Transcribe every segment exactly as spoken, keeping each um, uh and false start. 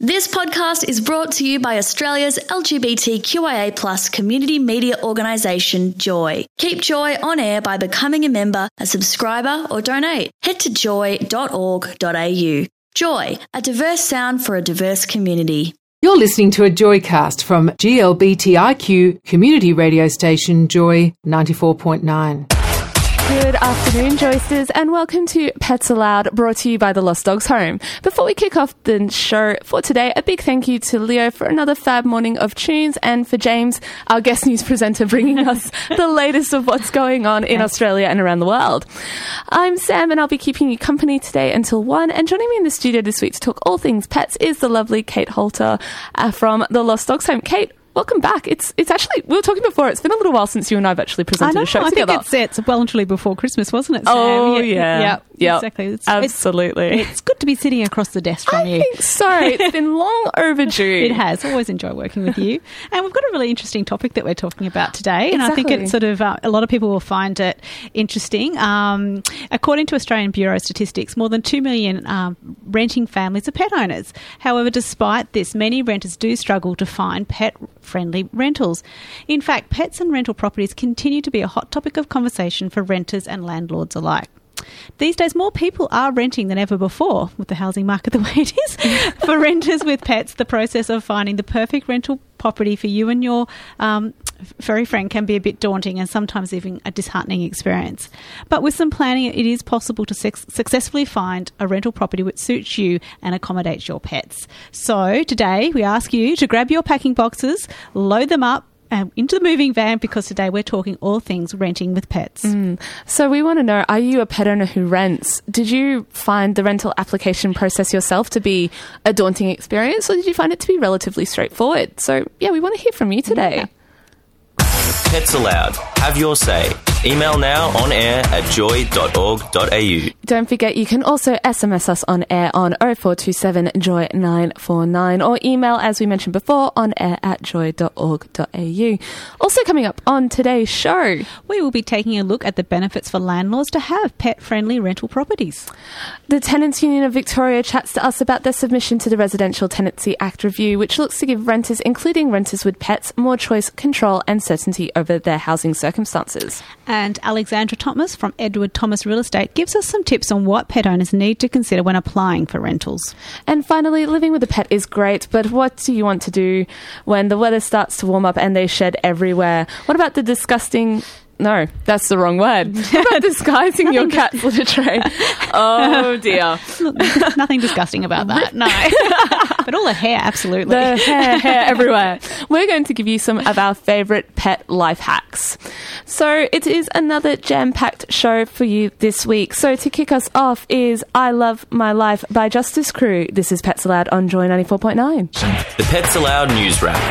This podcast is brought to you by Australia's L G B T Q I A plus community media organisation, Joy. Keep Joy on air by becoming a member, a subscriber or donate. Head to joy dot org dot a u. Joy, a diverse sound for a diverse community. You're listening to a Joycast from G L B T I Q community radio station Joy ninety-four point nine. Good afternoon, Joysters, and welcome to Pets Aloud, brought to you by the Lost Dogs Home. Before we kick off the show for today, a big thank you to Leo for another fab morning of tunes, and for James, our guest news presenter, bringing us the latest of what's going on in Australia and around the world. I'm Sam, and I'll be keeping you company today until one, and joining me in the studio this week to talk all things pets is the lovely Kate Holter uh, from the Lost Dogs Home. Kate, welcome back. It's it's actually, we were talking before, it's been a little while since you and I have actually presented I know, a show I together. I think it's, it's well and truly before Christmas, wasn't it, Sam? Oh, yeah. Yeah, Yep. exactly. It's, Absolutely. It's, it's good to be sitting across the desk from I you. I think so. It's been long overdue. It has. Always enjoy working with you. And we've got a really interesting topic that we're talking about today. And Exactly. I think it's sort of, uh, a lot of people will find it interesting. Um, according to Australian Bureau of Statistics, more than two million um, renting families are pet owners. However, despite this, many renters do struggle to find pet-friendly rentals. In fact, pets and rental properties continue to be a hot topic of conversation for renters and landlords alike. These days, more people are renting than ever before, with the housing market the way it is. For renters with pets, the process of finding the perfect rental property for you and your um, furry friend can be a bit daunting and sometimes even a disheartening experience. But with some planning, it is possible to su- successfully find a rental property which suits you and accommodates your pets. So today, we ask you to grab your packing boxes, load them up, Um, into the moving van, because today we're talking all things renting with pets. Mm. So we want to know, are you a pet owner who rents? Did you find the rental application process yourself to be a daunting experience, or did you find it to be relatively straightforward? So, yeah, we want to hear from you today. Yeah. Pets Aloud. Have your say. Email now on air at joy dot org dot a u. Don't forget, you can also S M S us on air on oh four two seven joy nine four nine, or email, as we mentioned before, on air at joy dot org dot a u. Also coming up on today's show, we will be taking a look at the benefits for landlords to have pet-friendly rental properties. The Tenants Union of Victoria chats to us about their submission to the Residential Tenancy Act review, which looks to give renters, including renters with pets, more choice, control and certainty over their housing circumstances. And Alexandra Thomas from Edward Thomas Real Estate gives us some tips on what pet owners need to consider when applying for rentals. And finally, living with a pet is great, but what do you want to do when the weather starts to warm up and they shed everywhere? What about the disgusting... No, that's the wrong word. What about disguising your cat's litter tray? Oh, dear. Nothing disgusting about that, no. But all the hair, absolutely. The hair, hair everywhere. We're going to give you some of our favourite pet life hacks. So it is another jam-packed show for you this week. So to kick us off is I Love My Life by Justice Crew. This is Pets Aloud on Joy ninety-four point nine. The Pets Aloud News Wrap.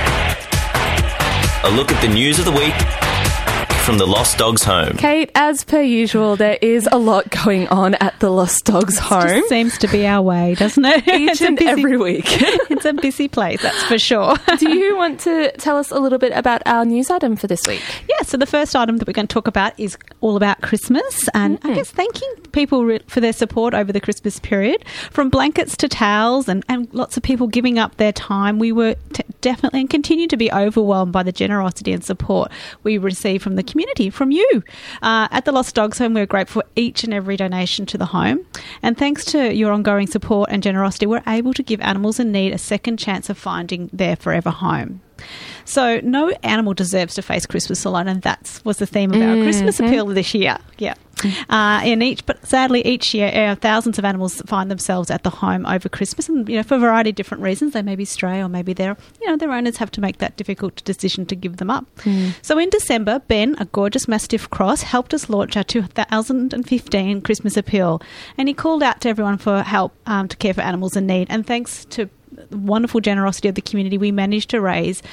A look at the news of the week from the Lost Dogs Home. Kate, as per usual, there is a lot going on at the Lost Dogs Home. It just seems to be our way, doesn't it? Each and busy, every week. It's a busy place, that's for sure. Do you want to tell us a little bit about our news item for this week? Yeah, so the first item that we're going to talk about is all about Christmas, and mm-hmm. I guess thanking people re- for their support over the Christmas period. From blankets to towels and, and lots of people giving up their time, we were t- definitely and continue to be overwhelmed by the generosity and support we receive from the community, from you. Uh, at the Lost Dogs Home, we're grateful for each and every donation to the home. And thanks to your ongoing support and generosity, we're able to give animals in need a second chance of finding their forever home. So no animal deserves to face Christmas alone, and that was the theme of our mm-hmm. Christmas appeal this year. Yeah. Uh, in each, but sadly, each year, uh, thousands of animals find themselves at the home over Christmas, and you know, for a variety of different reasons. They may be stray, or maybe their, you know, their owners have to make that difficult decision to give them up. Mm. So in December, Ben, a gorgeous Mastiff Cross, helped us launch our two thousand fifteen Christmas appeal, and he called out to everyone for help um, to care for animals in need. And thanks to the wonderful generosity of the community, we managed to raise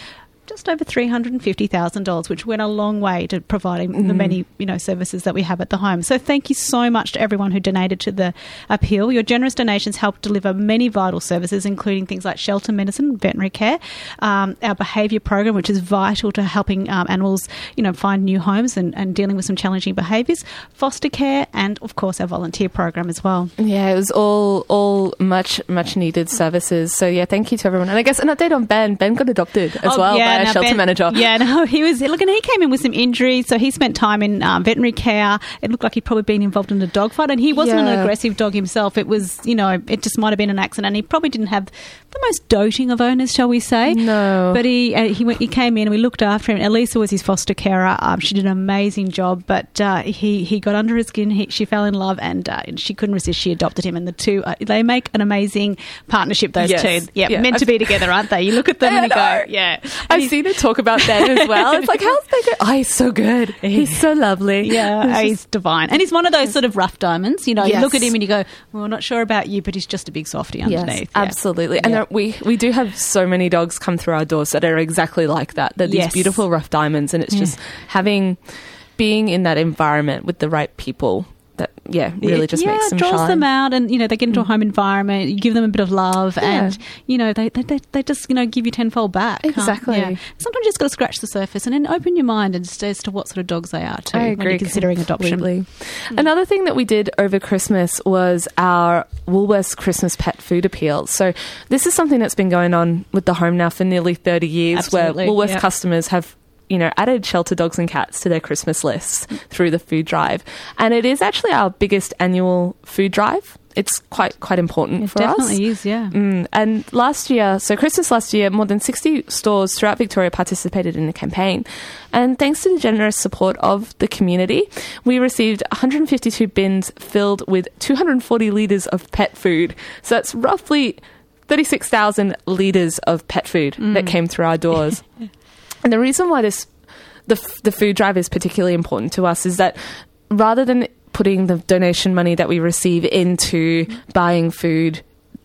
just over three hundred fifty thousand dollars, which went a long way to providing mm. the many, you know, services that we have at the home. So thank you so much to everyone who donated to the appeal. Your generous donations helped deliver many vital services, including things like shelter medicine, veterinary care, um, our behaviour program, which is vital to helping um, animals, you know, find new homes and, and dealing with some challenging behaviours, foster care, and of course our volunteer program as well. Yeah, it was all all much much needed services. So yeah, thank you to everyone. And I guess an update on Ben. Ben got adopted as oh, well yeah, by a shelter Ben, manager. Yeah, no, he was looking. He came in with some injuries, so he spent time in um, veterinary care. It looked like he'd probably been involved in a dog fight, and he wasn't yeah. an aggressive dog himself. It was, you know, it just might have been an accident. And he probably didn't have the most doting of owners, shall we say? No, but he uh, he went, he came in and we looked after him. Elisa was his foster carer. Um, she did an amazing job, but uh, he he got under his skin. He, she fell in love, and uh, she couldn't resist. She adopted him, and the two uh, they make an amazing partnership. Those yes. two, yeah, yeah, meant I've, to be together, aren't they? You look at them and you go, yeah. And I've seen her talk about Ben as well. It's like, how's they go? Oh, he's so good. He's so lovely. Yeah, he's divine. And he's one of those sort of rough diamonds. You know, yes. you look at him and you go, well, I'm not sure about you, but he's just a big softie underneath. Yes, yeah. absolutely. And yeah. there, we, we do have so many dogs come through our doors that are exactly like that. They're these yes. beautiful rough diamonds, and it's yeah. just having, being in that environment with the right people that, yeah, really just yeah, makes them draws shine. them out, and, you know, they get into a home environment, you give them a bit of love, Yeah. and, you know, they, they they just, you know, give you tenfold back. Exactly. Um, yeah. Sometimes you just got to scratch the surface and then open your mind as, as to what sort of dogs they are too. I when agree you're considering adoption. completely. Mm. Another thing that we did over Christmas was our Woolworths Christmas Pet Food Appeal. So this is something that's been going on with the home now for nearly thirty years, Absolutely. where Woolworths Yep. customers have, you know, added shelter dogs and cats to their Christmas lists through the food drive. And it is actually our biggest annual food drive. It's quite quite important It for us. It definitely is, yeah. Mm, and last year, so Christmas last year, more than sixty stores throughout Victoria participated in the campaign. And thanks to the generous support of the community, we received one hundred fifty-two bins filled with two hundred forty litres of pet food. So that's roughly thirty-six thousand litres of pet food mm. that came through our doors. And the reason why this the the food drive is particularly important to us is that rather than putting the donation money that we receive into buying food,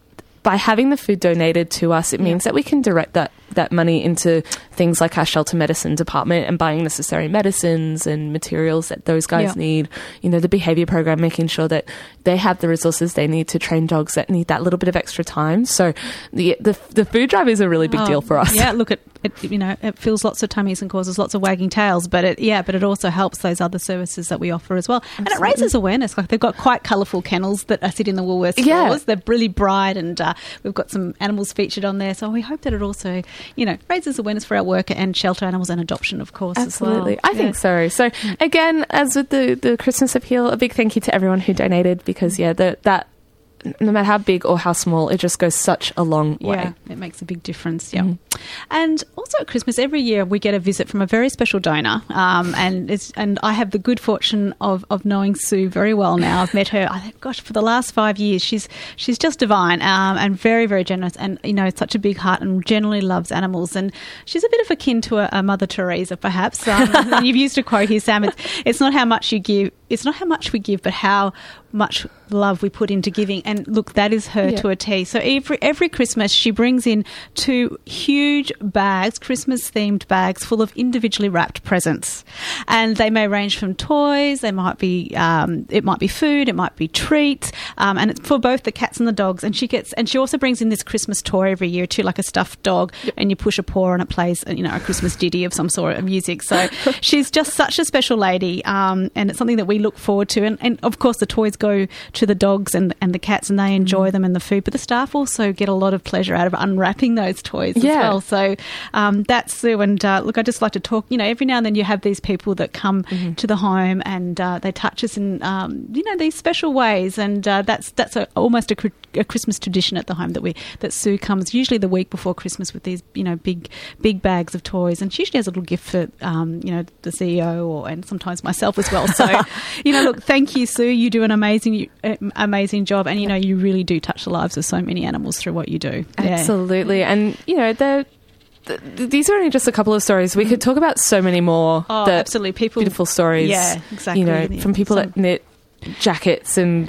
by having the food donated to us, it means yeah. that we can direct that, that money into things like our shelter medicine department and buying necessary medicines and materials that those guys yeah. need. You know, the behaviour program, making sure that they have the resources they need to train dogs that need that little bit of extra time. So the the, the food drive is a really big oh, deal for us. Yeah, look, it, it you know it fills lots of tummies and causes lots of wagging tails, but it yeah, but it also helps those other services that we offer as well. Absolutely. And it raises awareness. Like, they've got quite colourful kennels that sit in the Woolworths stores. Yeah. They're really bright, and uh, we've got some animals featured on there. So we hope that it also, you know, raises awareness for our work and shelter animals and adoption, of course. Absolutely. As well. I think yeah. so. So again, as with the, the Christmas appeal, a big thank you to everyone who donated, because yeah, the, that no matter how big or how small, it just goes such a long way. Yeah, it makes a big difference. Yeah. Mm-hmm. And also at Christmas, every year we get a visit from a very special donor, um, and it's, and I have the good fortune of, of knowing Sue very well now. I've met her, I think, gosh, for the last five years. She's she's just divine, um, and very, very generous, and, you know, such a big heart, and generally loves animals. And she's a bit of akin to a, a Mother Teresa, perhaps. Um, you've used a quote here, Sam. It's, it's not how much you give. It's not how much we give, but how much love we put into giving. And look, that is her yeah. to a T. So every every Christmas she brings in two huge bags, Christmas-themed bags, full of individually wrapped presents. And they may range from toys, they might be, um, it might be food, it might be treats, um, and it's for both the cats and the dogs. And she gets, and she also brings in this Christmas toy every year too, like a stuffed dog, yep. and you push a paw and it plays, you know, a Christmas ditty of some sort of music. So she's just such a special lady, um, and it's something that we look forward to. And, and of course the toys go to the dogs and, and the cats, and they enjoy mm. them and the food, but the staff also get a lot of pleasure out of unwrapping those toys yeah. as well. So um, that's Sue. And uh, look, I just like to talk, you know, every now and then you have these people that come mm-hmm. to the home, and uh, they touch us in, um, you know, these special ways. And uh, that's that's a, almost a, a Christmas tradition at the home, that we that Sue comes usually the week before Christmas with these, you know, big big bags of toys, and she usually has a little gift for, um, you know, the C E O or and sometimes myself as well. So, you know, look, thank you, Sue. You do an amazing amazing job, and you know, you really do touch the lives of so many animals through what you do. Absolutely. Yeah. And you know, they're Th- these are only just a couple of stories. We could talk about so many more. Oh, that absolutely. People, beautiful stories. Yeah, exactly. You know, from people Some, that knit jackets and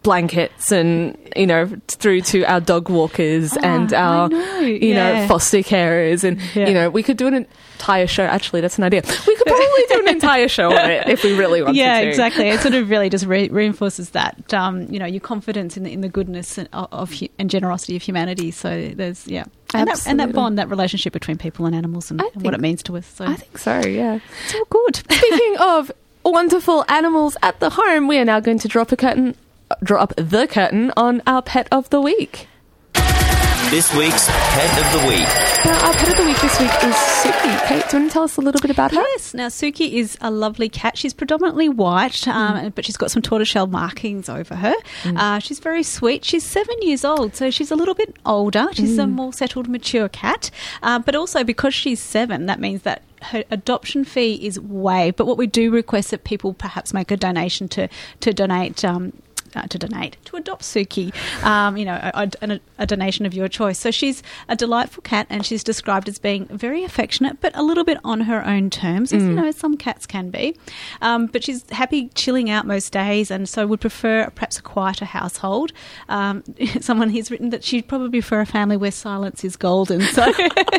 blankets and, you know, through to our dog walkers Oh, and I our, know. you Yeah. know, foster carers. And, Yeah. you know, we could do an entire show. Actually, that's an idea. We could probably do an entire show on it if we really wanted Yeah, to. exactly. It sort of really just re- reinforces that, um, you know, your confidence in the, in the goodness and, of, of hu- and generosity of humanity. So there's, yeah. And that, and that Absolutely. bond, that relationship between people and animals and, I and what think- it means to us. So I think so, yeah. it's all good. Speaking of wonderful animals at the home, we are now going to drop a curtain, draw up the curtain on our pet of the week. This week's Pet of the Week. Now, our pet of the week this week is Suki. Kate, do you want to tell us a little bit about her? Yes. Now, Suki is a lovely cat. She's predominantly white, um, but she's got some tortoiseshell markings over her. Uh, she's very sweet. She's seven years old, so she's a little bit older. She's a more settled, mature cat. Uh, but also, because she's seven, that means that her adoption fee is waived. But what we do request that people perhaps make a donation to, to donate... Um, Uh, to donate, to adopt Suki, um, you know, a, a, a donation of your choice. So she's a delightful cat, and she's described as being very affectionate, but a little bit on her own terms, as you know, some cats can be. Um, but she's happy chilling out most days, and so would prefer perhaps a quieter household. Um, someone has written that she'd probably prefer a family where silence is golden. So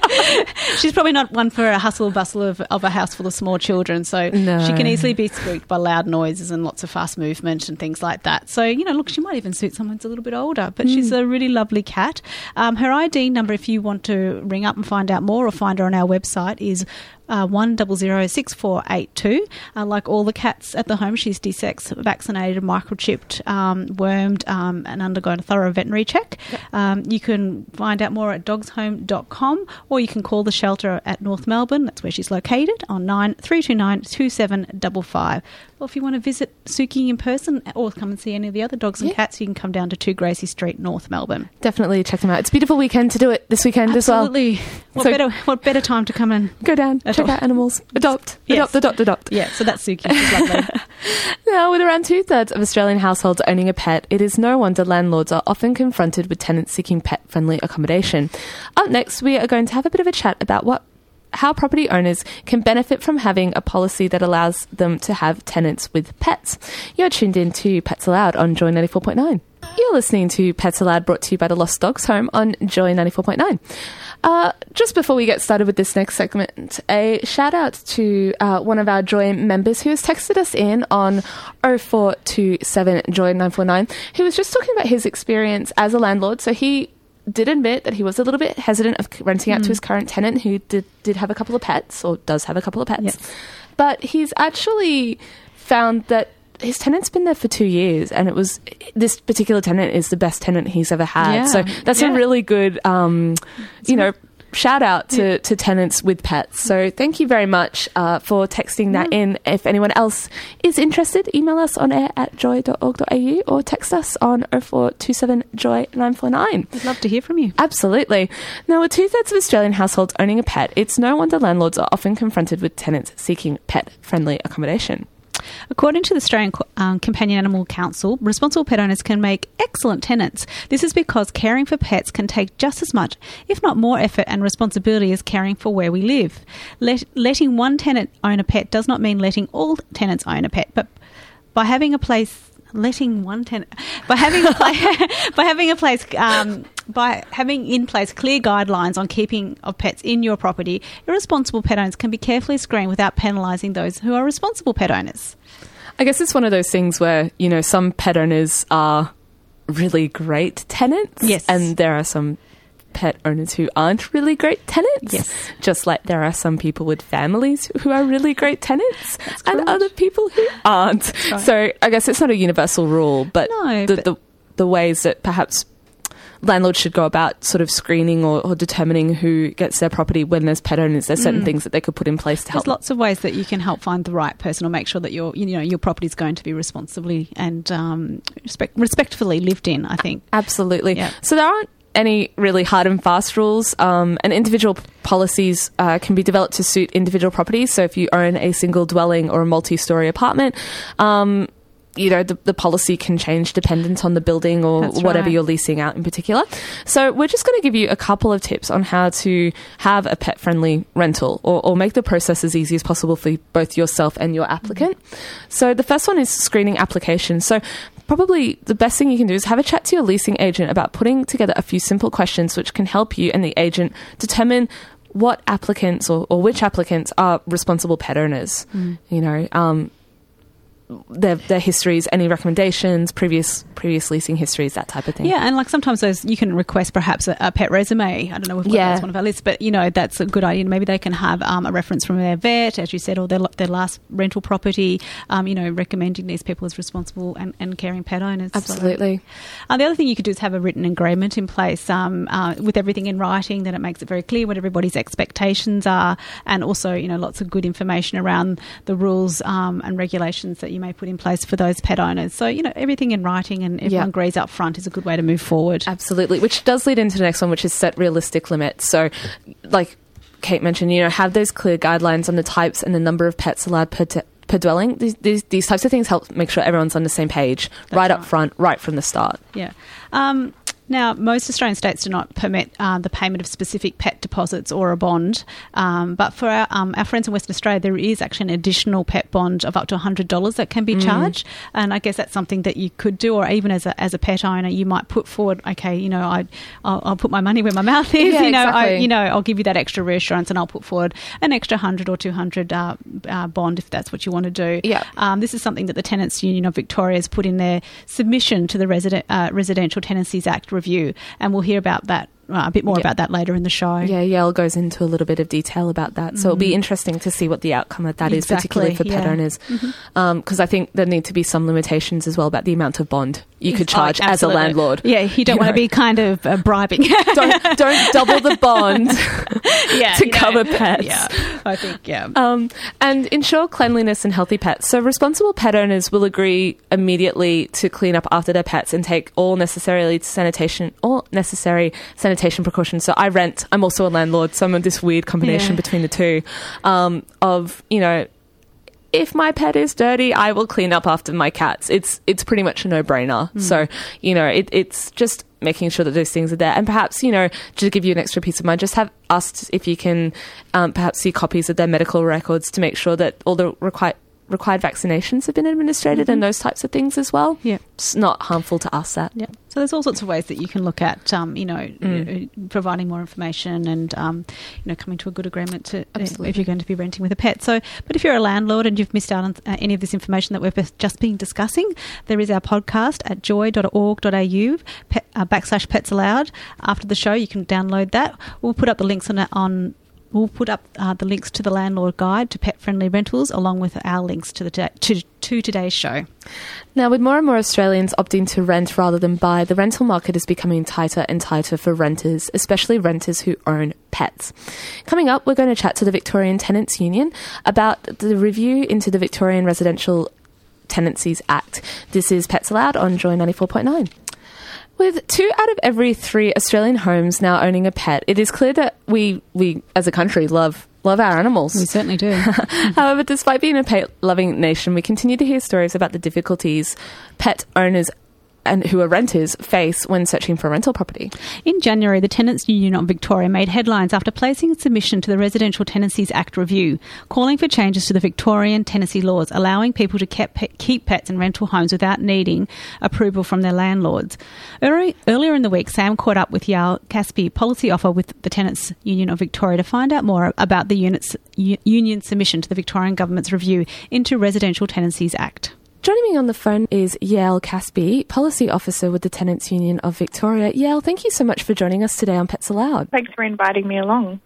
she's probably not one for a hustle bustle of, of a house full of small children. So No. she can easily be spooked by loud noises and lots of fast movement and things like that. So, you know, look, she might even suit someone who's a little bit older, but she's a really lovely cat. Um, her I D number, if you want to ring up and find out more or find her on our website, is Uh, one double zero six four eight two. Uh, like all the cats at the home, she's desexed, vaccinated, microchipped, um, wormed, um, and undergone a thorough veterinary check. Um, you can find out more at dogs home dot com, or you can call the shelter at North Melbourne. That's where she's located, on nine three two nine two seven five five. Or if you want to visit Suki in person or come and see any of the other dogs and Yeah. cats, you can come down to two Gracie Street, North Melbourne. Definitely check them out. It's a beautiful weekend to do it this weekend Absolutely. as well. What So- better? What better time to come and Go down, check Adopt. out animals, adopt, Yes. adopt, adopt, adopt. yeah? So that's Suki. She's lovely. Now, with around two-thirds of Australian households owning a pet, it is no wonder landlords are often confronted with tenants seeking pet-friendly accommodation. Up next, we are going to have a bit of a chat about what how property owners can benefit from having a policy that allows them to have tenants with pets. You're tuned in to Pets Aloud on Joy ninety-four point nine. You're listening to Pets Aloud, brought to you by the Lost Dogs Home on Joy ninety-four point nine. Uh, just before we get started with this next segment, a shout out to uh, one of our Joy members who has texted us in on oh four two seven Joy nine four nine, who was just talking about his experience as a landlord. So he did admit that he was a little bit hesitant of renting out to his current tenant, who did, did have a couple of pets, or does have a couple of pets. Yes. But he's actually found that his tenant's been there for two years, and it was this particular tenant is the best tenant he's ever had. Yeah. So that's Yeah. a really good, um, you know, shout out to, to tenants with pets. So thank you very much uh, for texting that in. If anyone else is interested, email us on air at joy dot org dot a u or text us on oh four two seven Joy nine four nine. I'd love to hear from you. Absolutely. Now, with two-thirds of Australian households owning a pet, it's no wonder landlords are often confronted with tenants seeking pet-friendly accommodation. According to the Australian um, Companion Animal Council, responsible pet owners can make excellent tenants. This is because caring for pets can take just as much, if not more, effort and responsibility as caring for where we live. Let, letting one tenant own a pet does not mean letting all tenants own a pet, but by having a place... Letting one tenant by having a place by having a place um, by having in place clear guidelines on keeping of pets in your property, irresponsible pet owners can be carefully screened without penalising those who are responsible pet owners. I guess it's one of those things where, you know, some pet owners are really great tenants. Yes. And there are some pet owners who aren't really great tenants. Yes. Just like there are some people with families who are really great tenants and correct. other people who aren't. right. So I guess it's not a universal rule, but, No, the, but- the the ways that perhaps landlords should go about sort of screening or, or determining who gets their property when there's pet owners, there's certain things that they could put in place to help. There's lots of ways that you can help find the right person or make sure that your you know your property is going to be responsibly and um, respect, respectfully lived in, I think. Absolutely. Yeah. So there aren't any really hard and fast rules, um, and individual policies uh, can be developed to suit individual properties. So if you own a single dwelling or a multi-storey apartment, um, you know, the, the policy can change dependent on the building or That's whatever right. you're leasing out in particular. So we're just going to give you a couple of tips on how to have a pet-friendly rental or, or make the process as easy as possible for both yourself and your applicant. So the first one is screening applications. So probably the best thing you can do is have a chat to your leasing agent about putting together a few simple questions which can help you and the agent determine what applicants or, or which applicants are responsible pet owners. Mm. You know, um, their their histories, any recommendations, previous previous leasing histories, that type of thing. Yeah, and like sometimes those you can request perhaps a, a pet resume. I don't know if we've got yeah. that's one of our lists, but you know that's a good idea. Maybe they can have um, a reference from their vet, as you said, or their their last rental property. Um, you know, recommending these people as responsible and, and caring pet owners. Absolutely. So, uh, the other thing you could do is have a written agreement in place um, uh, with everything in writing. Then it makes it very clear what everybody's expectations are, and also you know lots of good information around the rules um, and regulations that you may put in place for those pet owners. So, you know, everything in writing and everyone yep. agrees up front is a good way to move forward. Absolutely, which does lead into the next one, which is set realistic limits. So, like Kate mentioned, you know, have those clear guidelines on the types and the number of pets allowed per, t- per dwelling. These, these, these types of things help make sure everyone's on the same page That's right, right up front, right from the start. Yeah. Um, Now, most Australian states do not permit uh, the payment of specific pet deposits or a bond, um, but for our, um, our friends in Western Australia, there is actually an additional pet bond of up to one hundred dollars that can be mm. charged, and I guess that's something that you could do, or even as a as a pet owner, you might put forward, okay, you know, I, I'll, I'll put my money where my mouth is, yeah, you know, exactly. I, you know, I'll give you that extra reassurance, and I'll put forward an extra one hundred or two hundred uh, uh, bond if that's what you want to do. Yeah. Um, this is something that the Tenants Union of Victoria has put in their submission to the Resident, uh, Residential Tenancies Act review, and we'll hear about that uh, a bit more yeah. about that later in the show. Yeah, Yael goes into a little bit of detail about that. So mm. it'll be interesting to see what the outcome of that exactly, is, particularly for pet yeah. owners. Because mm-hmm. um, I think there need to be some limitations as well about the amount of bond you could charge oh, as a landlord. Yeah, you don't you want know. to be kind of uh, bribing. don't, don't double the bond yeah, to you cover know, pets. Yeah, I think, yeah. Um, and ensure cleanliness and healthy pets. So responsible pet owners will agree immediately to clean up after their pets and take all necessarily sanitation, all necessary sanitation precautions. So I rent. I'm also a landlord, so I'm in this weird combination yeah. between the two um, of, you know, if my pet is dirty, I will clean up after my cats. It's it's pretty much a no-brainer. Mm. So, you know, it, it's just making sure that those things are there. And perhaps, you know, to give you an extra peace of mind, just have asked if you can um, perhaps see copies of their medical records to make sure that all the required required vaccinations have been administrated mm-hmm. and those types of things as well. Yeah. It's not harmful to us, that. Yeah. So there's all sorts of ways that you can look at, um, you know, mm. providing more information and, um, you know, coming to a good agreement to Absolutely. if you're going to be renting with a pet. So, but if you're a landlord and you've missed out on uh, any of this information that we've just been discussing, there is our podcast at joy dot org dot a u pet, uh, backslash pets allowed. After the show, you can download that. We'll put up the links on it on. We'll put up uh, the links to the Landlord Guide to pet-friendly rentals, along with our links to the to, to today's show. Now, with more and more Australians opting to rent rather than buy, the rental market is becoming tighter and tighter for renters, especially renters who own pets. Coming up, we're going to chat to the Victorian Tenants Union about the review into the Victorian Residential Tenancies Act. This is Pets Allowed on Joy ninety-four point nine. With two out of every three Australian homes now owning a pet, it is clear that we, we as a country, love love our animals. We certainly do. However, despite being a pet-loving nation, we continue to hear stories about the difficulties pet owners and who are renters face when searching for a rental property. In January, the Tenants Union of Victoria made headlines after placing a submission to the Residential Tenancies Act review, calling for changes to the Victorian tenancy laws, allowing people to keep pets in rental homes without needing approval from their landlords. Earlier in the week, Sam caught up with Yael Caspi, policy officer with the Tenants Union of Victoria, to find out more about the unit's, union submission to the Victorian Government's review into Residential Tenancies Act. Joining me on the phone is Yael Caspi, Policy Officer with the Tenants Union of Victoria. Yael, thank you so much for joining us today on Pets Allowed. Thanks for inviting me along.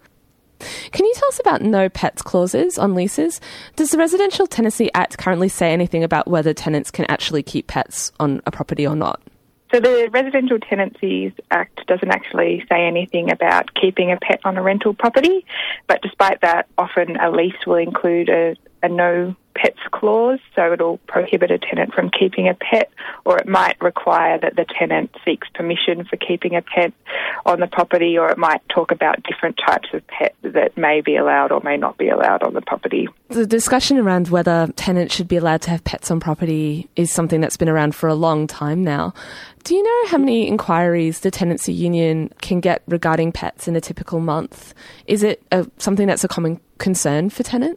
Can you tell us about no pets clauses on leases? Does the Residential Tenancy Act currently say anything about whether tenants can actually keep pets on a property or not? So the Residential Tenancies Act doesn't actually say anything about keeping a pet on a rental property, but despite that, often a lease will include a, a no pets clause, so it'll prohibit a tenant from keeping a pet, or it might require that the tenant seeks permission for keeping a pet on the property, or it might talk about different types of pets that may be allowed or may not be allowed on the property. The discussion around whether tenants should be allowed to have pets on property is something that's been around for a long time now. Do you know how many inquiries the tenancy union can get regarding pets in a typical month? Is it a, something that's a common concern for tenants?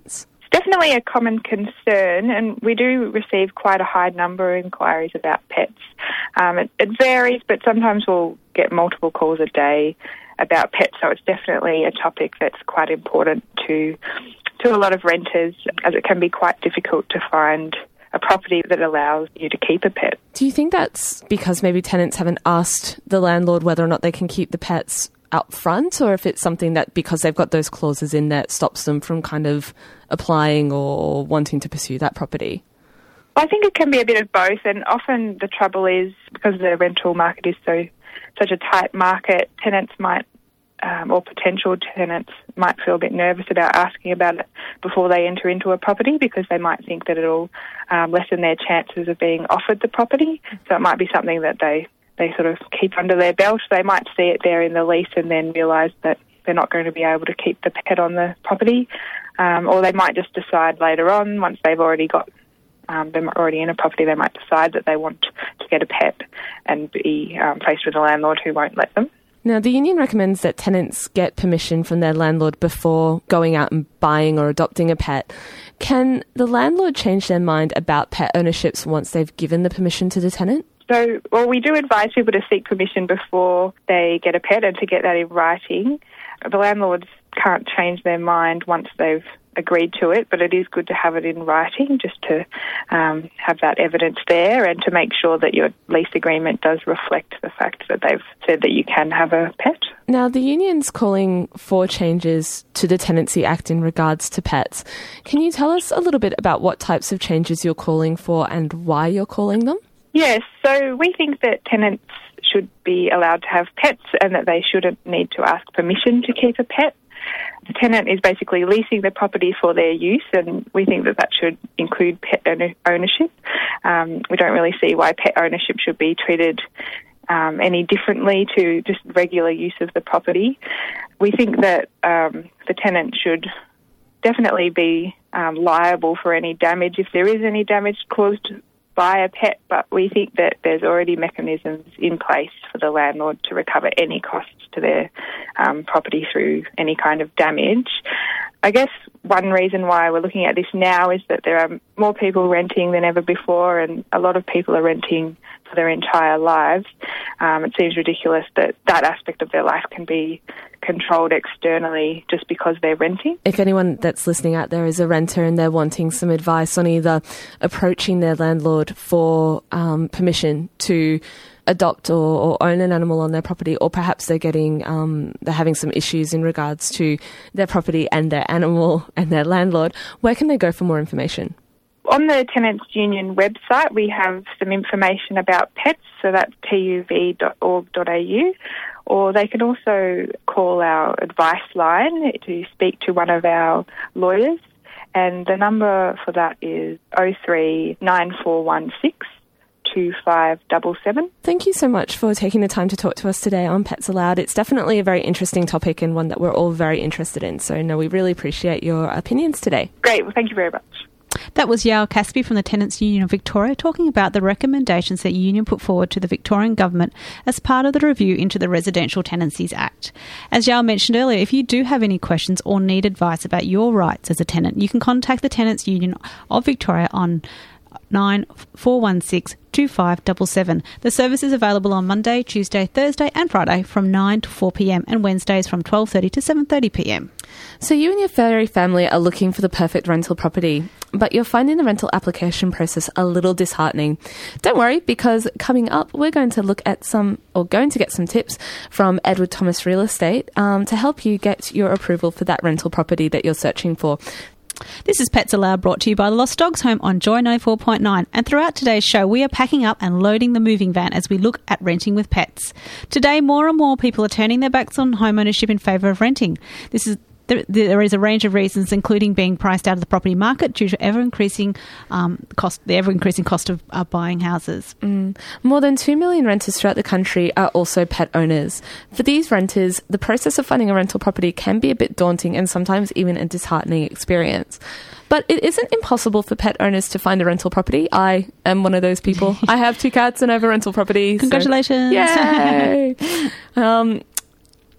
definitely a common concern, and we do receive quite a high number of inquiries about pets. Um, it, it varies, but sometimes we'll get multiple calls a day about pets, so it's definitely a topic that's quite important to to a lot of renters, as it can be quite difficult to find a property that allows you to keep a pet. Do you think that's because maybe tenants haven't asked the landlord whether or not they can keep the pets up front, or if it's something that because they've got those clauses in that stops them from kind of applying or wanting to pursue that property? Well, I think it can be a bit of both, and often the trouble is because the rental market is so such a tight market, tenants might um, or potential tenants might feel a bit nervous about asking about it before they enter into a property, because they might think that it'll um, lessen their chances of being offered the property. So it might be something that they they sort of keep under their belt. They might see it there in the lease and then realise that they're not going to be able to keep the pet on the property. Um, or they might just decide later on, once they've already got, um, they're already in a property, they might decide that they want to get a pet and be um, faced with a landlord who won't let them. Now, the union recommends that tenants get permission from their landlord before going out and buying or adopting a pet. Can the landlord change their mind about pet ownerships once they've given the permission to the tenant? So, well, we do advise people to seek permission before they get a pet and to get that in writing. The landlords can't change their mind once they've agreed to it, but it is good to have it in writing just to um, have that evidence there and to make sure that your lease agreement does reflect the fact that they've said that you can have a pet. Now, the union's calling for changes to the Tenancy Act in regards to pets. Can you tell us a little bit about what types of changes you're calling for and why you're calling them? Yes, so we think that tenants should be allowed to have pets and that they shouldn't need to ask permission to keep a pet. The tenant is basically leasing the property for their use, and we think that that should include pet ownership. Um, we don't really see why pet ownership should be treated um, any differently to just regular use of the property. We think that um, the tenant should definitely be um, liable for any damage if there is any damage caused by a pet, but we think that there's already mechanisms in place for the landlord to recover any costs to their um, property through any kind of damage. I guess one reason why we're looking at this now is that there are more people renting than ever before, and a lot of people are renting for their entire lives. Um, it seems ridiculous that that aspect of their life can be controlled externally just because they're renting. If anyone that's listening out there is a renter and they're wanting some advice on either approaching their landlord for um, permission to adopt or, or own an animal on their property, or perhaps they're getting um, they're having some issues in regards to their property and their animal and their landlord, where can they go for more information? On the Tenants Union website, we have some information about pets, so that's t u v dot org dot a u, or they can also call our advice line to speak to one of our lawyers, and the number for that is oh three nine four one six two five seven seven. Thank you so much for taking the time to talk to us today on Pets Aloud. It's definitely a very interesting topic and one that we're all very interested in, so no, we really appreciate your opinions today. Great, well, thank you very much. That was Yael Caspy from the Tenants Union of Victoria talking about the recommendations that Union put forward to the Victorian Government as part of the review into the Residential Tenancies Act. As Yael mentioned earlier, if you do have any questions or need advice about your rights as a tenant, you can contact the Tenants Union of Victoria on nine four one six two five seven seven. The service is available on Monday, Tuesday, Thursday and Friday from nine to four p m and Wednesdays from twelve thirty to seven thirty p m. So you and your furry family are looking for the perfect rental property, but you're finding the rental application process a little disheartening. Don't worry, because coming up we're going to look at some, or going to get some tips from Edward Thomas Real Estate um, to help you get your approval for that rental property that you're searching for. This is Pets Aloud, brought to you by the Lost Dogs Home on Joy ninety-four point nine. And throughout today's show, we are packing up and loading the moving van as we look at renting with pets. Today, more and more people are turning their backs on home ownership in favour of renting. This is There, there is a range of reasons, including being priced out of the property market due to ever-increasing um, cost, the ever-increasing cost of uh, buying houses. Mm. More than two million renters throughout the country are also pet owners. For these renters, the process of finding a rental property can be a bit daunting and sometimes even a disheartening experience. But it isn't impossible for pet owners to find a rental property. I am one of those people. I have two cats and I have a rental property. Congratulations. So, yay! um,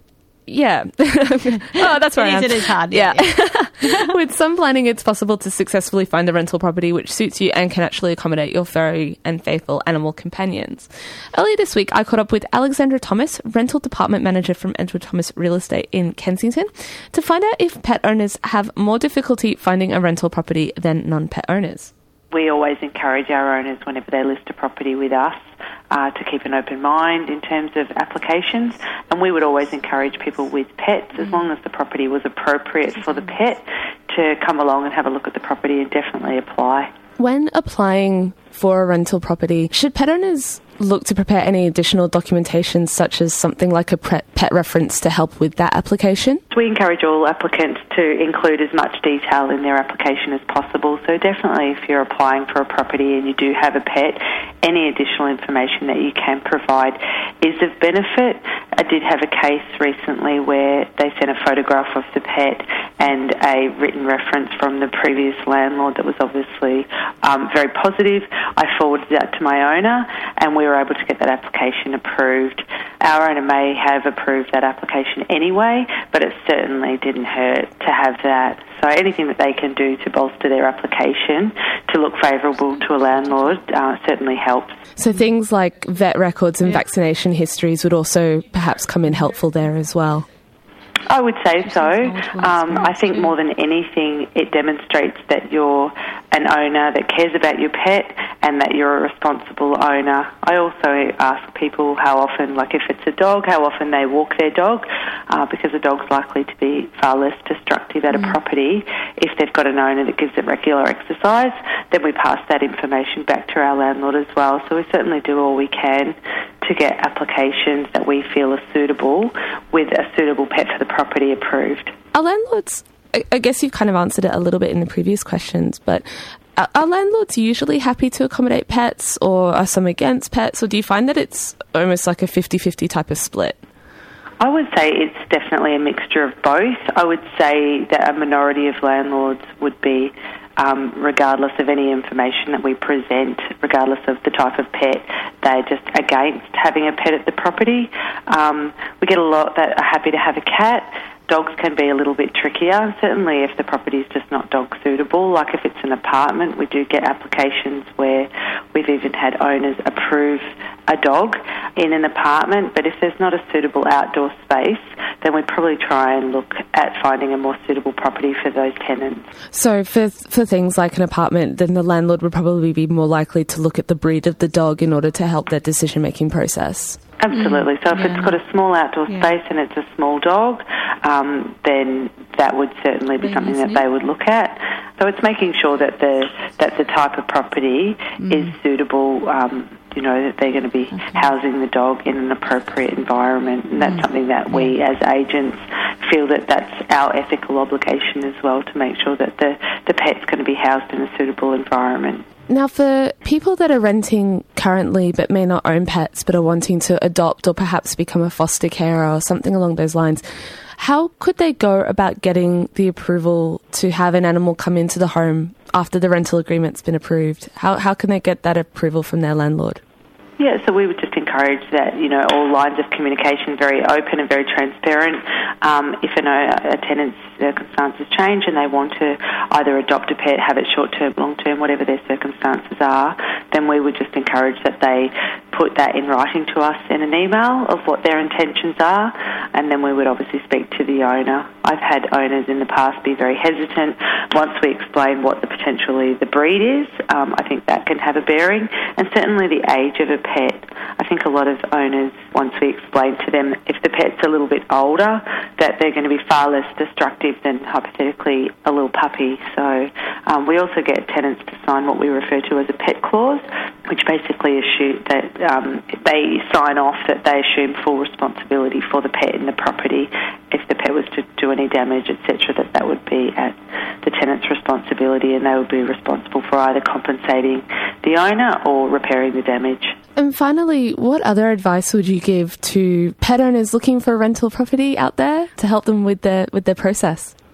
Yeah. Oh, that's where it I am. is, it is hard. Yeah. yeah. With some planning, it's possible to successfully find a rental property which suits you and can actually accommodate your furry and faithful animal companions. Earlier this week, I caught up with Alexandra Thomas, Rental Department Manager from Edward Thomas Real Estate in Kensington, to find out if pet owners have more difficulty finding a rental property than non-pet owners. We always encourage our owners, whenever they list a property with us, uh, to keep an open mind in terms of applications. And we would always encourage people with pets, as long as the property was appropriate for the pet, to come along and have a look at the property and definitely apply. When applying for a rental property, should pet owners look to prepare any additional documentation, such as something like a pet reference to help with that application? We encourage all applicants to include as much detail in their application as possible. So definitely, if you're applying for a property and you do have a pet, any additional information that you can provide is of benefit. I did have a case recently where they sent a photograph of the pet and a written reference from the previous landlord that was obviously um, very positive. I forwarded that to my owner, and we were able to get that application approved. Our owner may have approved that application anyway, but it certainly didn't hurt to have that. So anything that they can do to bolster their application to look favourable to a landlord uh, certainly helps. So things like vet records and yeah. vaccination histories would also perhaps come in helpful there as well? I would say so. Um, I think more than anything, it demonstrates that you're an owner that cares about your pet and that you're a responsible owner. I also ask people how often, like if it's a dog, how often they walk their dog, uh, because a dog's likely to be far less destructive at a mm. property. If they've got an owner that gives them regular exercise, then we pass that information back to our landlord as well. So we certainly do all we can to get applications that we feel are suitable with a suitable pet for the property approved. Our landlords, I guess you've kind of answered it a little bit in the previous questions, but are landlords usually happy to accommodate pets, or are some against pets, or do you find that it's almost like a fifty-fifty type of split? I would say it's definitely a mixture of both. I would say that a minority of landlords would be, um, regardless of any information that we present, regardless of the type of pet, they're just against having a pet at the property. Um, we get a lot that are happy to have a cat. Dogs can be a little bit trickier, certainly if the property is just not dog suitable. Like if it's an apartment, we do get applications where we've even had owners approve a dog in an apartment, but if there's not a suitable outdoor space, then we'd probably try and look at finding a more suitable property for those tenants. So for for things like an apartment, then the landlord would probably be more likely to look at the breed of the dog in order to help their decision-making process. Absolutely. So if yeah. it's got a small outdoor yeah. space and it's a small dog, um, then that would certainly be Very something nice, that they would look at. So it's making sure that the that the type of property mm. is suitable, um, you know, that they're going to be okay. housing the dog in an appropriate environment. And that's mm. something that we as agents feel that that's our ethical obligation as well, to make sure that the, the pet's going to be housed in a suitable environment. Now, for people that are renting currently but may not own pets but are wanting to adopt or perhaps become a foster carer or something along those lines, how could they go about getting the approval to have an animal come into the home after the rental agreement's been approved? How how can they get that approval from their landlord? Yeah, so we would just encourage that, you know, all lines of communication very open and very transparent. Um, if an, a tenant's circumstances change and they want to either adopt a pet, have it short-term, long-term, whatever their circumstances are, then we would just encourage that they put that in writing to us in an email of what their intentions are, and then we would obviously speak to the owner. I've had owners in the past be very hesitant. Once we explain what the potentially the breed is, um, I think that can have a bearing, and certainly the age of a pet. I think a lot of owners, once we explain to them if the pet's a little bit older, that they're going to be far less destructive than hypothetically a little puppy. So um, we also get tenants to sign what we refer to as a pet clause, which basically assume that um, they sign off that they assume full responsibility for the pet in the property. If the pet was to do any damage, et cetera, that that would be at the tenant's responsibility, and they would be responsible for either compensating the owner or repairing the damage. And finally, what other advice would you give to pet owners looking for a rental property out there to help them with their with their process?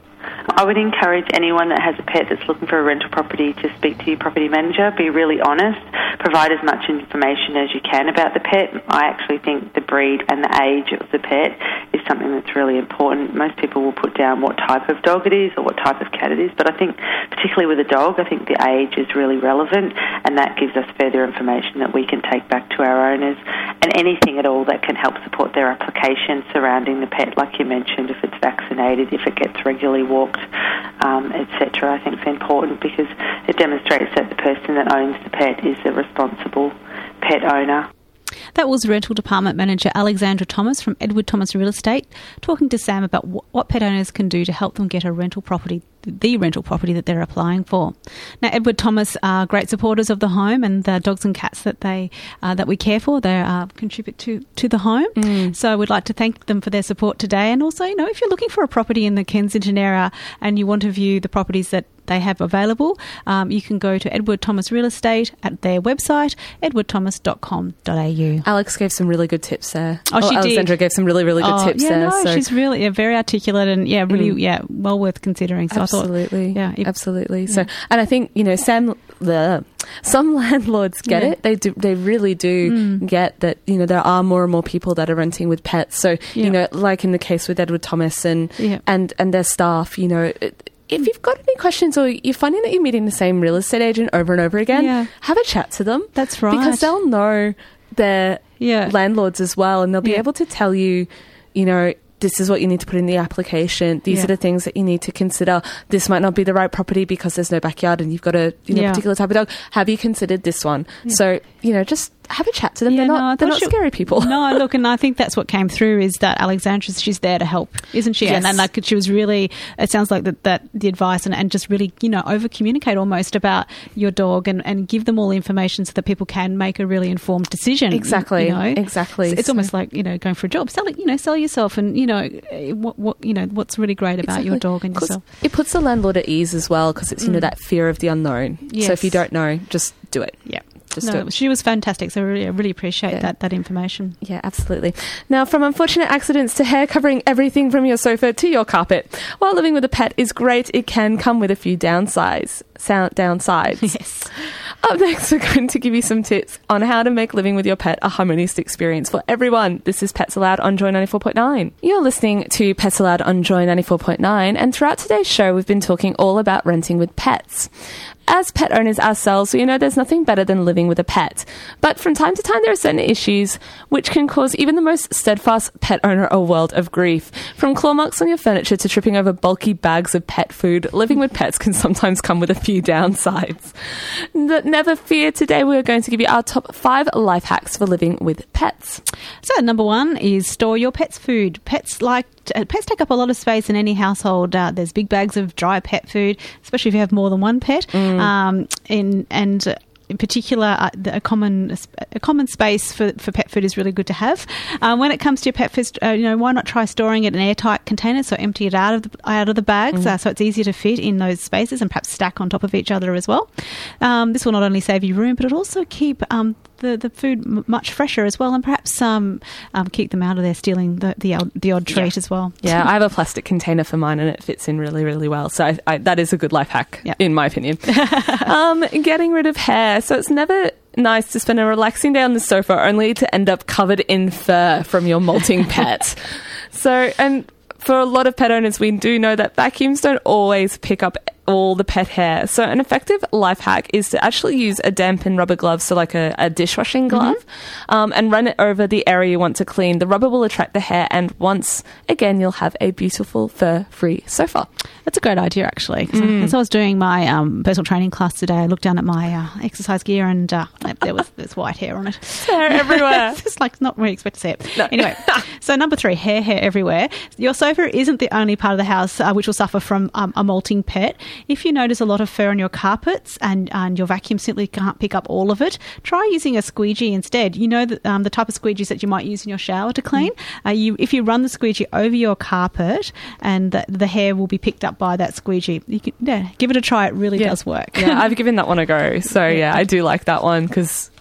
I would encourage anyone that has a pet that's looking for a rental property to speak to your property manager, be really honest, provide as much information as you can about the pet. I actually think the breed and the age of the pet is something that's really important. Most people will put down what type of dog it is or what type of cat it is, but I think particularly with a dog, I think the age is really relevant, and that gives us further information that we can take back to our owners, and anything at all that can help support their application surrounding the pet, like you mentioned, if it's vaccinated, if it gets regularly walked, um, et cetera. I think it's important because it demonstrates that the person that owns the pet is a responsible pet owner. That was Rental Department Manager Alexandra Thomas from Edward Thomas Real Estate, talking to Sam about wh- what pet owners can do to help them get a rental property, the rental property that they're applying for. Now, Edward Thomas are great supporters of the home and the dogs and cats that they uh, that we care for. They uh, contribute to, to the home. Mm. So we'd like to thank them for their support today. And also, you know, if you're looking for a property in the Kensington area and you want to view the properties that they have available, um, you can go to Edward Thomas Real Estate at their website, edward thomas dot com dot a u. Alex gave some really good tips there. Oh, she oh, Alexandra did. gave some really, really good oh, tips yeah, there. No, so. she's really yeah, very articulate and yeah, really mm. yeah, well worth considering. So absolutely, I thought, yeah, if, absolutely. Yeah. So, and I think you know, Sam, the some landlords get yeah. it. They do. They really do mm. get that. You know, there are more and more people that are renting with pets. So, yeah. you know, like in the case with Edward Thomas and yeah. and and their staff, you know. It, if you've got any questions or you're finding that you're meeting the same real estate agent over and over again, yeah. have a chat to them. That's right. Because they'll know their yeah. landlords as well, and they'll be yeah. able to tell you, you know, this is what you need to put in the application. These yeah. are the things that you need to consider. This might not be the right property because there's no backyard and you've got a you know, yeah. particular type of dog. Have you considered this one? Yeah. So, you know, just have a chat to them. Yeah, they're not, no, they're not she, scary people. No, look, and I think that's what came through is that Alexandra, she's there to help, isn't she? Yes. And, and like she was really, it sounds like that, that the advice and, and just really, you know, over communicate almost about your dog and, and give them all the information so that people can make a really informed decision. Exactly. You know? Exactly. So it's so. almost like, you know, going for a job. Sell it, you know, sell yourself and, you know, what, what you know, what's really great about exactly. your dog and yourself. It puts the landlord at ease as well because it's, you know, Mm. that fear of the unknown. Yes. So if you don't know, just do it. Yeah. Just no, she was fantastic, so I really, I really appreciate yeah. that that information. Yeah, absolutely. Now, from unfortunate accidents to hair covering everything from your sofa to your carpet, while living with a pet is great, it can come with a few downsides. Sound downsides. Yes. Up next, we're going to give you some tips on how to make living with your pet a harmonious experience for everyone. This is Pets Aloud on Joy ninety-four point nine. You're listening to Pets Aloud on Joy ninety-four point nine, and throughout today's show, we've been talking all about renting with pets. As pet owners ourselves, we know there's nothing better than living with a pet. But from time to time, there are certain issues which can cause even the most steadfast pet owner a world of grief. From claw marks on your furniture to tripping over bulky bags of pet food, living with pets can sometimes come with a few downsides. Never fear, today we are going to give you our top five life hacks for living with pets. So number one is store your pet's food. Pets like uh, pets take up a lot of space in any household. Uh, there's big bags of dry pet food, especially if you have more than one pet. Mm. Um, in, and uh, in particular, uh, the, a common a common space for, for pet food is really good to have. Um, when it comes to your pet food, uh, you know, why not try storing it in airtight containers? So empty it out of the out of the bags, mm. uh, so it's easier to fit in those spaces and perhaps stack on top of each other as well. Um, this will not only save you room, but it'll also keep um, the the food m- much fresher as well, and perhaps um, um, keep them out of there stealing the the, odd, the odd treat yeah. as well. Yeah, I have a plastic container for mine, and it fits in really, really well. So I, I, that is a good life hack, yep. in my opinion. um, getting rid of hair. So it's never nice to spend a relaxing day on the sofa only to end up covered in fur from your molting pet. So, and for a lot of pet owners, we do know that vacuums don't always pick up all the pet hair. So an effective life hack is to actually use a dampened rubber glove, so like a, a dishwashing glove, mm-hmm. um, and run it over the area you want to clean. The rubber will attract the hair, and once again, you'll have a beautiful fur-free sofa. That's a great idea, actually. Mm. As I was doing my um, personal training class today, I looked down at my uh, exercise gear, and uh, there was there's white hair on it. Hair everywhere. It's just like not really expect to see it. No. Anyway, so number three, hair, hair everywhere. Your sofa isn't the only part of the house uh, which will suffer from um, a molting pet. If you notice a lot of fur on your carpets and, and your vacuum simply can't pick up all of it, try using a squeegee instead. You know that um, the type of squeegees that you might use in your shower to clean. Mm. Uh, you, if you run the squeegee over your carpet, and the, the hair will be picked up by that squeegee. You can, yeah, give it a try. It really yeah. does work. Yeah, I've given that one a go. So yeah, I do like that one because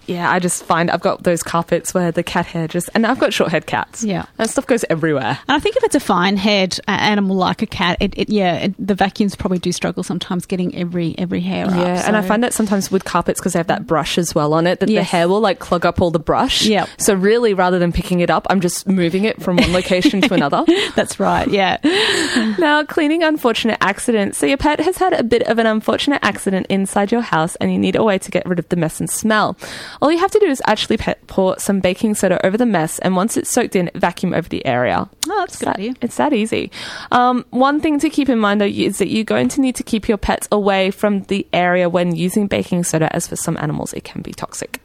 yeah, I just find I've got those carpets where the cat hair just, and I've got short-haired cats. Yeah. And stuff goes everywhere. And I think if it's a fine-haired uh, animal like a cat, it, it yeah, it, the vacuums probably do struggle sometimes getting every every hair up. Yeah, so. and I find that sometimes with carpets, because they have that brush as well on it, that Yes. the hair will like clog up all the brush. Yep. So really, rather than picking it up, I'm just moving it from one location to another. That's right, yeah. Now, cleaning unfortunate accidents. So your pet has had a bit of an unfortunate accident inside your house and you need a way to get rid of the mess and smell. All you have to do is actually pet pour some baking soda over the mess, and once it's soaked in, vacuum over the area. Oh, that's a good that, idea. It's that easy. Um, one thing to keep in mind, though, is that you're going to need to keep your pets away from the area when using baking soda, as for some animals, it can be toxic.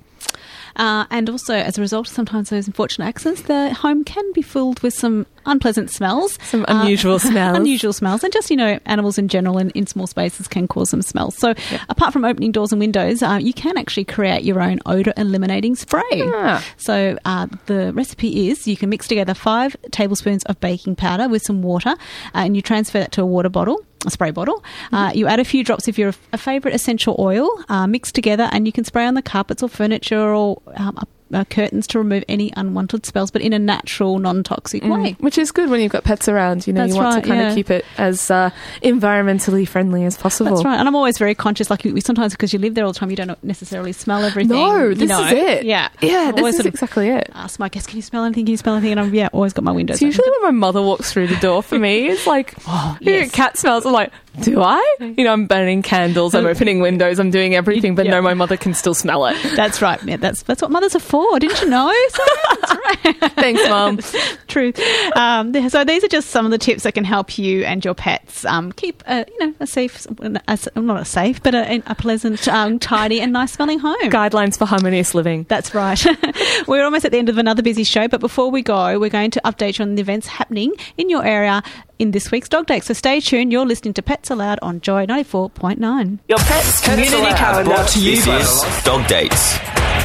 Uh, and also, as a result of sometimes those unfortunate accidents, the home can be filled with some unpleasant smells. Some unusual uh, smells. Unusual smells. And just, you know, animals in general in, in small spaces can cause some smells. So Yep. apart from opening doors and windows, uh, you can actually create your own odour eliminating spray. Ah. So uh, the recipe is you can mix together five tablespoons of baking powder with some water, uh, and you transfer that to a water bottle. A spray bottle. Uh, you add a few drops of your a favourite essential oil, uh, mixed together, and you can spray on the carpets or furniture or um, uh, curtains to remove any unwanted smells, but in a natural, non-toxic Mm, way. which is good when you've got pets around. You know, That's you want right, to kind yeah. of keep it as uh, environmentally friendly as possible. That's right. And I'm always very conscious, like we sometimes because you live there all the time, you don't necessarily smell everything. No, you this know. is it. Yeah. Yeah, I've this always is sort of exactly it. ask my guests, can you smell anything? Can you smell anything? And I've yeah, always got my windows It's usually open. when my mother walks through the door for me, it's like, oh, yes. cat smells. I'm like, do I? You know, I'm burning candles, I'm opening windows, I'm doing everything, but Yeah. no, my mother can still smell it. That's right. Yeah, that's that's what mothers are for. Didn't you know? So, that's right. Thanks, Mum. True. Um, so these are just some of the tips that can help you and your pets um, keep a, you know, a safe, a, not a safe, but a, a pleasant, um, tidy and nice smelling home. Guidelines for harmonious living. That's right. We're almost at the end of another busy show, but before we go, we're going to update you on the events happening in your area in this week's Dog Day. So stay tuned. You're listening to Pets Aloud on Joy ninety-four point nine. Your pet's community calendar. Brought to you This by is Dog Dates.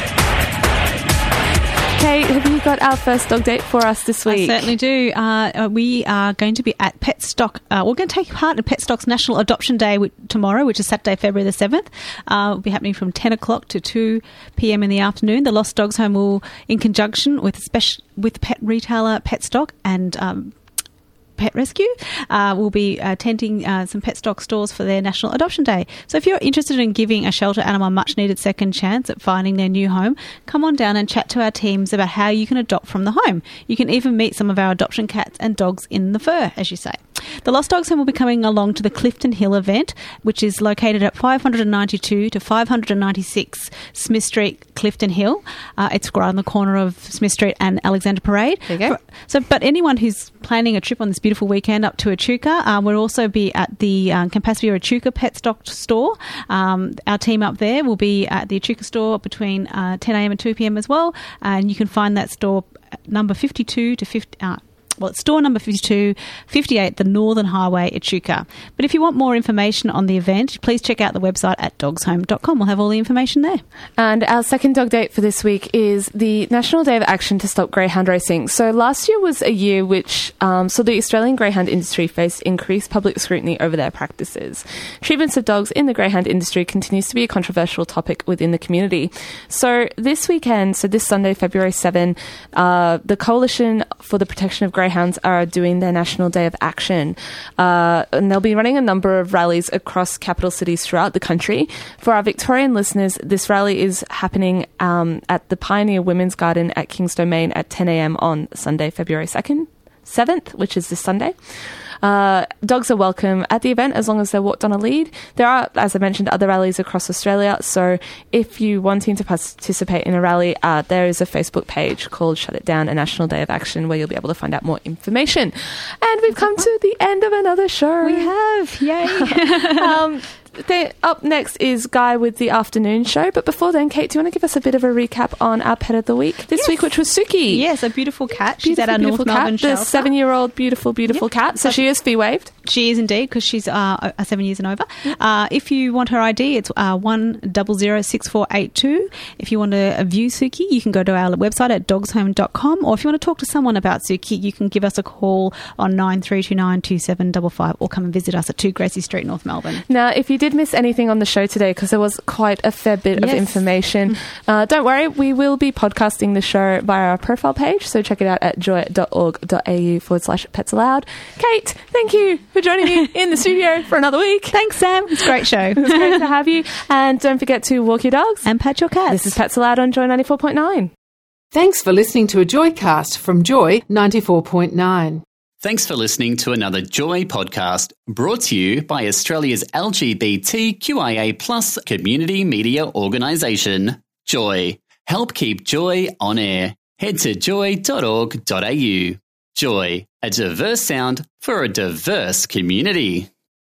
Kate, have you got our first dog date for us this week? I certainly do. Uh, we are going to be at Petstock. Uh, we're going to take part in Petstock's National Adoption Day w- tomorrow, which is Saturday, February the seventh. Uh, it will be happening from ten o'clock to two p.m. in the afternoon. The Lost Dogs Home will, in conjunction with special with pet retailer Petstock and um, Pet Rescue, uh, will be attending uh, some Petstock stores for their National Adoption Day. So if you're interested in giving a shelter animal a much needed second chance at finding their new home, come on down and chat to our teams about how you can adopt from the home. You can even meet some of our adoption cats and dogs in the fur, as you say. The Lost Dogs Home will be coming along to the Clifton Hill event, which is located at five ninety-two to five ninety-six Smith Street, Clifton Hill. Uh, it's right on the corner of Smith Street and Alexander Parade. There you go. So, but anyone who's planning a trip on this beautiful weekend up to Echuca, um, we'll also be at the um, Campasvia Echuca Petstock store. Um, our team up there will be at the Echuca store between uh, ten a.m. and two p.m. as well, and you can find that store at number fifty-two to fifty. Uh, Well, it's store number fifty-two, fifty-eight, the Northern Highway, Echuca. But if you want more information on the event, please check out the website at dogs home dot com. We'll have all the information there. And our second dog date for this week is the National Day of Action to Stop Greyhound Racing. So last year was a year which um, saw the Australian greyhound industry face increased public scrutiny over their practices. Treatments of dogs in the greyhound industry continues to be a controversial topic within the community. So this weekend, so this Sunday, February seventh, uh, the Coalition for the Protection of Greyhounds Greyhounds are doing their National Day of Action, uh, and they'll be running a number of rallies across capital cities throughout the country. For our Victorian listeners, this rally is happening um, at the Pioneer Women's Garden at King's Domain at ten a.m. on Sunday, February second, seventh, which is this Sunday. Uh, dogs are welcome at the event as long as they're walked on a lead. There are, as I mentioned, other rallies across Australia. So if you're wanting to participate in a rally, uh, there is a Facebook page called Shut It Down, a National Day of Action, where you'll be able to find out more information. And we've come to the end of another show. We have, yay. um, They, up next is Guy with the afternoon show. But before then, Kate, do you want to give us a bit of a recap on our pet of the week this Yes. week, which was Suki? Yes, a beautiful cat. She's Beautiful, at our North beautiful Melbourne cat, the shelter. seven-year-old beautiful, beautiful Yep. cat. So she is fee waived. She is indeed, because she's uh, uh, seven years and over. Uh, if you want her I D, it's uh, one zero zero six four eight two. If you want to uh, view Suki, you can go to our website at dogs home dot com, or if you want to talk to someone about Suki, you can give us a call on nine three two nine two seven five five, or come and visit us at two Gracie Street, North Melbourne. Now, if you did miss anything on the show today, because there was quite a fair bit Yes. of information, uh, don't worry, we will be podcasting the show via our profile page, so check it out at joy.org.au forward slash Pets Aloud. Kate, thank you for joining me in the studio for another week. Thanks, Sam. It's a great show. It was great to have you. And don't forget to walk your dogs. And pat your cats. This is Pets Aloud on Joy ninety-four point nine. Thanks for listening to a Joycast from Joy ninety-four point nine. Thanks for listening to another Joy podcast brought to you by Australia's L G B T Q I A plus community media organisation, Joy. Help keep Joy on air. Head to joy dot org dot a u. Joy, a diverse sound for a diverse community.